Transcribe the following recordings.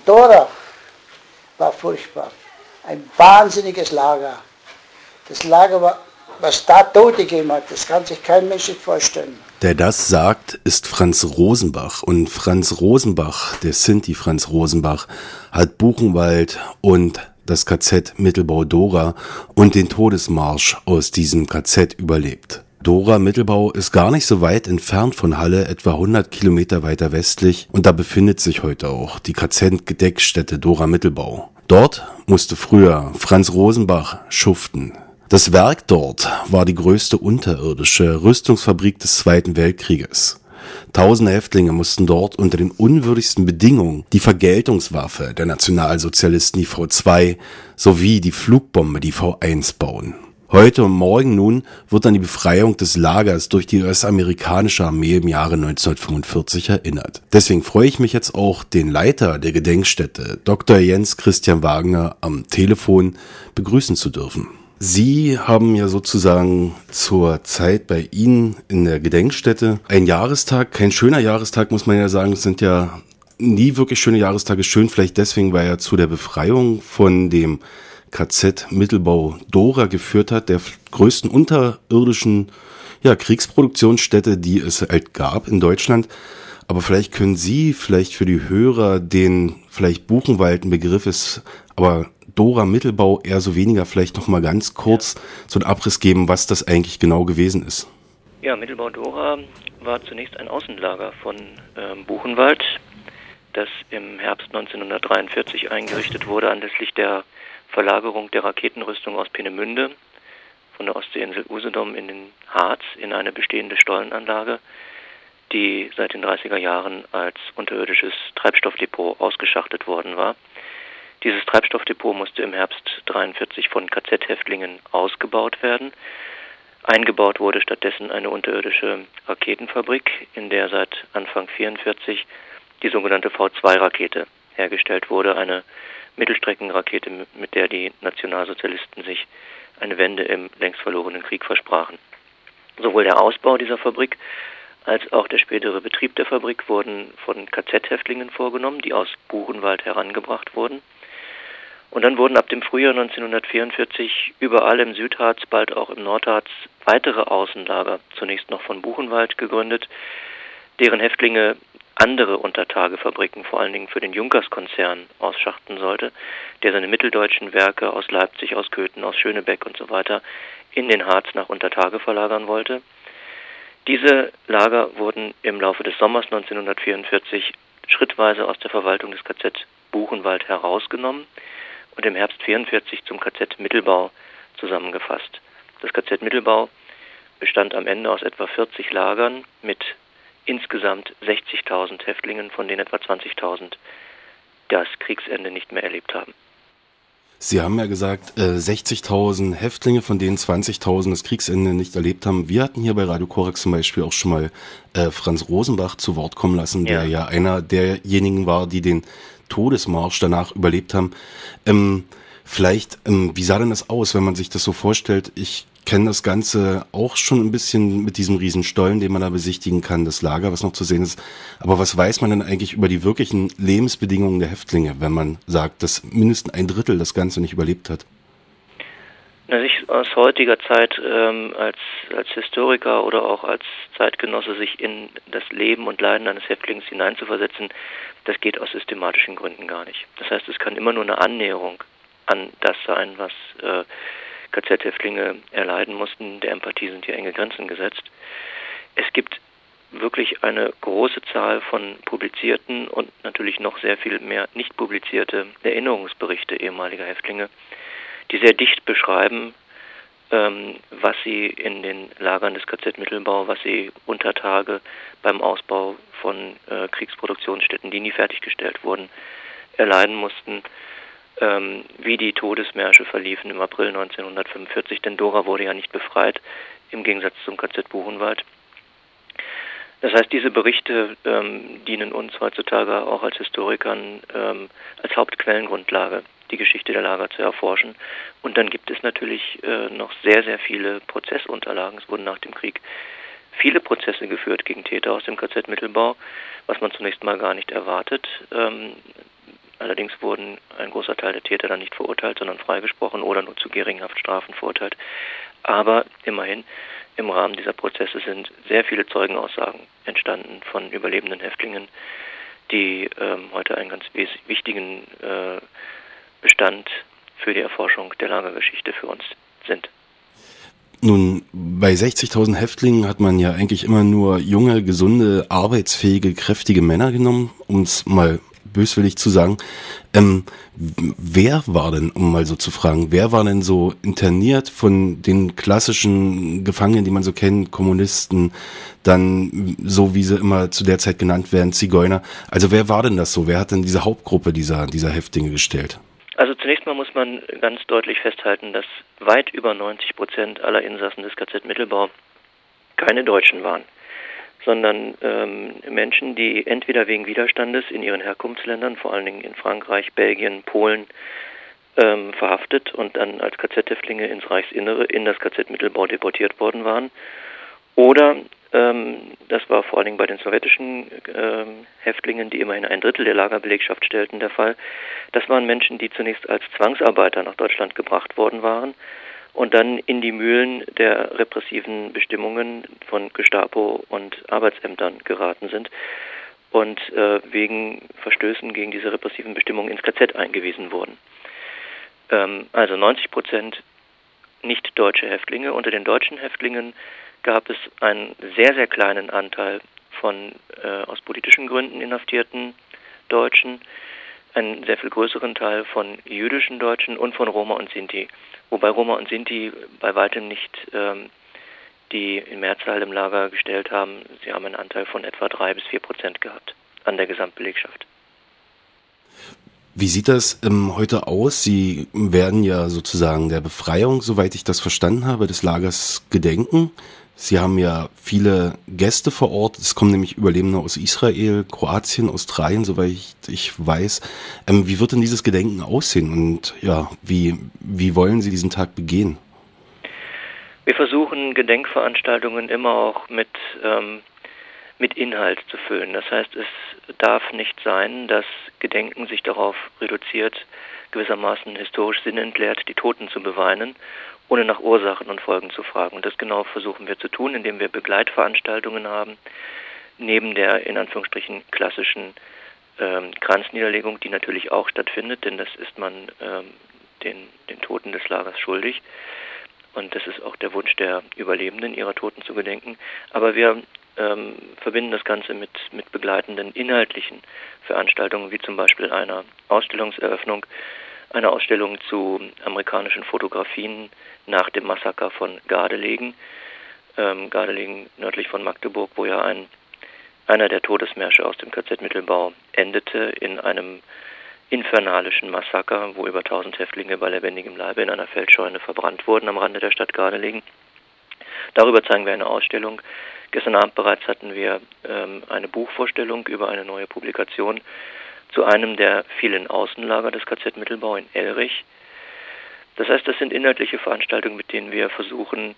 Dora war furchtbar. Ein wahnsinniges Lager. Das Lager war, was da Tote gegeben hat, das kann sich kein Mensch sich vorstellen. Der das sagt, ist Franz Rosenbach. Und Franz Rosenbach, der Sinti Franz Rosenbach, hat Buchenwald und das KZ Mittelbau-Dora und den Todesmarsch aus diesem KZ überlebt. Dora-Mittelbau ist gar nicht so weit entfernt von Halle, etwa 100 Kilometer weiter westlich, und da befindet sich heute auch die KZ-Gedenkstätte Dora-Mittelbau. Dort musste früher Franz Rosenbach schuften. Das Werk dort war die größte unterirdische Rüstungsfabrik des Zweiten Weltkrieges. Tausende Häftlinge mussten dort unter den unwürdigsten Bedingungen die Vergeltungswaffe der Nationalsozialisten, die V2, sowie die Flugbombe, die V1, bauen. Heute und morgen nun wird an die Befreiung des Lagers durch die US-amerikanische Armee im Jahre 1945 erinnert. Deswegen freue ich mich jetzt auch, den Leiter der Gedenkstätte, Dr. Jens Christian Wagner, am Telefon begrüßen zu dürfen. Sie haben ja sozusagen zur Zeit bei Ihnen in der Gedenkstätte einen Jahrestag, kein schöner Jahrestag, muss man ja sagen, es sind ja nie wirklich schöne Jahrestage, schön vielleicht deswegen, weil er zu der Befreiung von dem KZ Mittelbau-Dora geführt hat, der größten unterirdischen Kriegsproduktionsstätte, die es halt gab in Deutschland. Aber vielleicht können Sie für die Hörer, den vielleicht Buchenwald ein Begriff ist, aber Dora-Mittelbau eher so weniger, vielleicht noch mal ganz kurz so einen Abriss geben, was das eigentlich genau gewesen ist. Ja, Mittelbau-Dora war zunächst ein Außenlager von Buchenwald, das im Herbst 1943 eingerichtet wurde anlässlich der Verlagerung der Raketenrüstung aus Peenemünde von der Ostseeinsel Usedom in den Harz in eine bestehende Stollenanlage, die seit den 30er Jahren als unterirdisches Treibstoffdepot ausgeschachtet worden war. Dieses Treibstoffdepot musste im Herbst 1943 von KZ-Häftlingen ausgebaut werden. Eingebaut wurde stattdessen eine unterirdische Raketenfabrik, in der seit Anfang 1944 die sogenannte V2-Rakete hergestellt wurde, eine Mittelstreckenrakete, mit der die Nationalsozialisten sich eine Wende im längst verlorenen Krieg versprachen. Sowohl der Ausbau dieser Fabrik als auch der spätere Betrieb der Fabrik wurden von KZ-Häftlingen vorgenommen, die aus Buchenwald herangebracht wurden. Und dann wurden ab dem Frühjahr 1944 überall im Südharz, bald auch im Nordharz, weitere Außenlager, zunächst noch von Buchenwald, gegründet, deren Häftlinge andere Untertagefabriken, vor allen Dingen für den Junkers-Konzern, ausschachten sollte, der seine mitteldeutschen Werke aus Leipzig, aus Köthen, aus Schönebeck und so weiter in den Harz nach Untertage verlagern wollte. Diese Lager wurden im Laufe des Sommers 1944 schrittweise aus der Verwaltung des KZ Buchenwald herausgenommen und im Herbst 1944 zum KZ Mittelbau zusammengefasst. Das KZ Mittelbau bestand am Ende aus etwa 40 Lagern mit insgesamt 60.000 Häftlingen, von denen etwa 20.000 das Kriegsende nicht mehr erlebt haben. Sie haben ja gesagt, 60.000 Häftlinge, von denen 20.000 das Kriegsende nicht erlebt haben. Wir hatten hier bei Radio Korax zum Beispiel auch schon mal Franz Rosenbach zu Wort kommen lassen, der ja einer derjenigen war, die den Todesmarsch danach überlebt haben. Wie sah denn das aus, wenn man sich das so vorstellt? Ich kenne das Ganze auch schon ein bisschen mit diesem Riesenstollen, den man da besichtigen kann, das Lager, was noch zu sehen ist. Aber was weiß man denn eigentlich über die wirklichen Lebensbedingungen der Häftlinge, wenn man sagt, dass mindestens ein Drittel das Ganze nicht überlebt hat? Sich aus heutiger Zeit als Historiker oder auch als Zeitgenosse sich in das Leben und Leiden eines Häftlings hineinzuversetzen, das geht aus systematischen Gründen gar nicht. Das heißt, es kann immer nur eine Annäherung an das sein, was KZ-Häftlinge erleiden mussten. Der Empathie sind hier enge Grenzen gesetzt. Es gibt wirklich eine große Zahl von publizierten und natürlich noch sehr viel mehr nicht publizierte Erinnerungsberichte ehemaliger Häftlinge, die sehr dicht beschreiben, was sie in den Lagern des KZ Mittelbau, was sie unter Tage beim Ausbau von Kriegsproduktionsstätten, die nie fertiggestellt wurden, erleiden mussten, wie die Todesmärsche verliefen im April 1945, denn Dora wurde ja nicht befreit, im Gegensatz zum KZ Buchenwald. Das heißt, diese Berichte dienen uns heutzutage auch als Historikern als Hauptquellengrundlage, die Geschichte der Lager zu erforschen. Und dann gibt es natürlich noch sehr, sehr viele Prozessunterlagen. Es wurden nach dem Krieg viele Prozesse geführt gegen Täter aus dem KZ Mittelbau, was man zunächst mal gar nicht erwartet. Allerdings wurden ein großer Teil der Täter dann nicht verurteilt, sondern freigesprochen oder nur zu geringen Haftstrafen verurteilt. Aber immerhin, im Rahmen dieser Prozesse sind sehr viele Zeugenaussagen entstanden von überlebenden Häftlingen, die heute einen ganz wichtigen Bestand für die Erforschung der Lagergeschichte für uns sind. Nun, bei 60.000 Häftlingen hat man ja eigentlich immer nur junge, gesunde, arbeitsfähige, kräftige Männer genommen, um es mal böswillig zu sagen. Wer war denn, um mal so zu fragen, wer war denn so interniert von den klassischen Gefangenen, die man so kennt, Kommunisten, dann so wie sie immer zu der Zeit genannt werden, Zigeuner? Also wer war denn das so? Wer hat denn diese Hauptgruppe dieser Häftlinge gestellt? Also zunächst mal muss man ganz deutlich festhalten, dass weit über 90% aller Insassen des KZ Mittelbau keine Deutschen waren, sondern Menschen, die entweder wegen Widerstandes in ihren Herkunftsländern, vor allen Dingen in Frankreich, Belgien, Polen, verhaftet und dann als KZ-Häftlinge ins Reichsinnere in das KZ Mittelbau deportiert worden waren. Oder, das war vor allen Dingen bei den sowjetischen Häftlingen, die immerhin ein Drittel der Lagerbelegschaft stellten, der Fall. Das waren Menschen, die zunächst als Zwangsarbeiter nach Deutschland gebracht worden waren und dann in die Mühlen der repressiven Bestimmungen von Gestapo und Arbeitsämtern geraten sind und wegen Verstößen gegen diese repressiven Bestimmungen ins KZ eingewiesen wurden. Also 90% nicht deutsche Häftlinge. Unter den deutschen Häftlingen gab es einen sehr, sehr kleinen Anteil von aus politischen Gründen inhaftierten Deutschen, einen sehr viel größeren Teil von jüdischen Deutschen und von Roma und Sinti. Wobei Roma und Sinti bei weitem nicht die Mehrzahl im Lager gestellt haben. Sie haben einen Anteil von etwa 3-4% gehabt an der Gesamtbelegschaft. Wie sieht das heute aus? Sie werden ja sozusagen der Befreiung, soweit ich das verstanden habe, des Lagers gedenken. Sie haben ja viele Gäste vor Ort. Es kommen nämlich Überlebende aus Israel, Kroatien, Australien, soweit ich weiß. Wie wird denn dieses Gedenken aussehen und ja, wie wollen Sie diesen Tag begehen? Wir versuchen Gedenkveranstaltungen immer auch mit Inhalt zu füllen. Das heißt, es darf nicht sein, dass Gedenken sich darauf reduziert, gewissermaßen historisch sinnentleert die Toten zu beweinen, ohne nach Ursachen und Folgen zu fragen. Und das genau versuchen wir zu tun, indem wir Begleitveranstaltungen haben, neben der in Anführungsstrichen klassischen Kranzniederlegung, die natürlich auch stattfindet, denn das ist man den Toten des Lagers schuldig. Und das ist auch der Wunsch der Überlebenden, ihrer Toten zu gedenken. Aber wir verbinden das Ganze mit begleitenden inhaltlichen Veranstaltungen, wie zum Beispiel einer Ausstellungseröffnung, einer Ausstellung zu amerikanischen Fotografien nach dem Massaker von Gardelegen. Gardelegen nördlich von Magdeburg, wo ja einer der Todesmärsche aus dem KZ Mittelbau endete in einem infernalischen Massaker, wo über 1000 Häftlinge bei lebendigem Leibe in einer Feldscheune verbrannt wurden am Rande der Stadt Gardelegen. Darüber zeigen wir eine Ausstellung. Gestern Abend bereits hatten wir eine Buchvorstellung über eine neue Publikation zu einem der vielen Außenlager des KZ Mittelbau in Elrich. Das heißt, das sind inhaltliche Veranstaltungen, mit denen wir versuchen,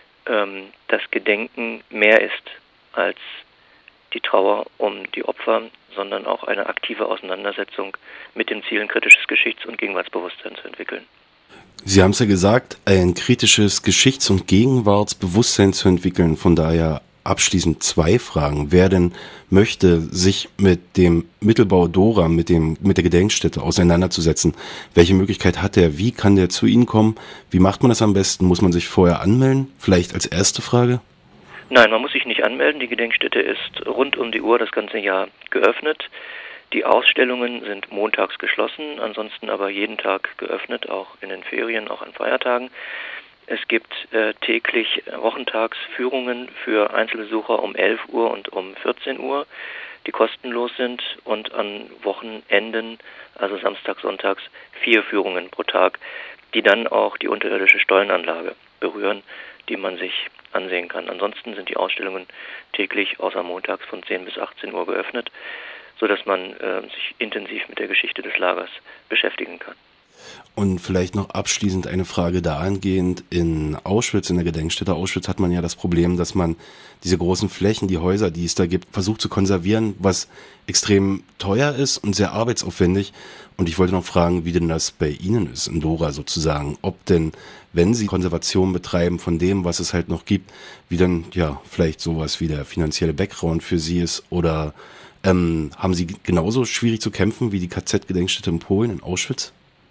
dass Gedenken mehr ist als die Trauer um die Opfer, sondern auch eine aktive Auseinandersetzung mit dem Ziel, ein kritisches Geschichts- und Gegenwartsbewusstsein zu entwickeln. Sie haben es ja gesagt, ein kritisches Geschichts- und Gegenwartsbewusstsein zu entwickeln. Von daher abschließend 2 Fragen. Wer denn möchte, sich mit dem Mittelbau Dora, mit der Gedenkstätte auseinanderzusetzen, welche Möglichkeit hat er? Wie kann der zu Ihnen kommen? Wie macht man das am besten? Muss man sich vorher anmelden? Vielleicht als erste Frage? Nein, man muss sich nicht anmelden. Die Gedenkstätte ist rund um die Uhr das ganze Jahr geöffnet. Die Ausstellungen sind montags geschlossen, ansonsten aber jeden Tag geöffnet, auch in den Ferien, auch an Feiertagen. Es gibt täglich Wochentagsführungen für Einzelbesucher um 11 Uhr und um 14 Uhr, die kostenlos sind, und an Wochenenden, also Samstag, Sonntags, 4 Führungen pro Tag, die dann auch die unterirdische Stollenanlage berühren, die man sich ansehen kann. Ansonsten sind die Ausstellungen täglich außer montags von 10 bis 18 Uhr geöffnet, sodass man sich intensiv mit der Geschichte des Lagers beschäftigen kann. Und vielleicht noch abschließend eine Frage dahingehend, in Auschwitz, in der Gedenkstätte Auschwitz hat man ja das Problem, dass man diese großen Flächen, die Häuser, die es da gibt, versucht zu konservieren, was extrem teuer ist und sehr arbeitsaufwendig. Und ich wollte noch fragen, wie denn das bei Ihnen ist, in Dora sozusagen, ob denn, wenn Sie Konservation betreiben von dem, was es halt noch gibt, wie dann ja vielleicht sowas wie der finanzielle Background für Sie ist oder haben Sie genauso schwierig zu kämpfen wie die KZ-Gedenkstätte in Polen, in Auschwitz?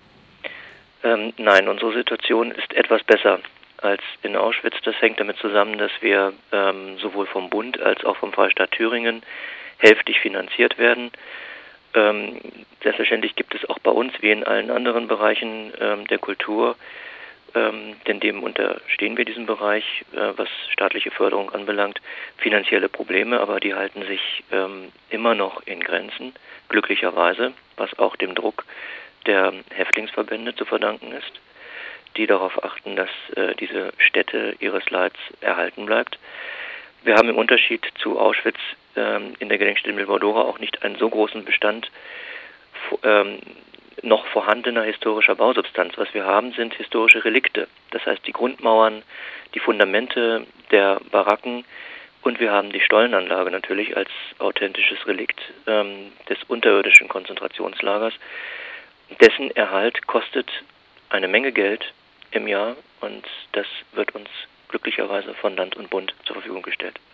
Nein, unsere Situation ist etwas besser als in Auschwitz. Das hängt damit zusammen, dass wir sowohl vom Bund als auch vom Freistaat Thüringen hälftig finanziert werden. Selbstverständlich gibt es auch bei uns, wie in allen anderen Bereichen der Kultur, denn dem unterstehen wir diesem Bereich, was staatliche Förderung anbelangt, finanzielle Probleme, aber die halten sich immer noch in Grenzen, glücklicherweise, was auch dem Druck der Häftlingsverbände zu verdanken ist, die darauf achten, dass diese Stätte ihres Leids erhalten bleibt. Wir haben im Unterschied zu Auschwitz in der Gedenkstätte Milborg-Dora auch nicht einen so großen Bestand noch vorhandener historischer Bausubstanz. Was wir haben, sind historische Relikte. Das heißt, die Grundmauern, die Fundamente der Baracken und wir haben die Stollenanlage natürlich als authentisches Relikt des unterirdischen Konzentrationslagers. Dessen Erhalt kostet eine Menge Geld im Jahr und das wird uns glücklicherweise von Land und Bund zur Verfügung gestellt.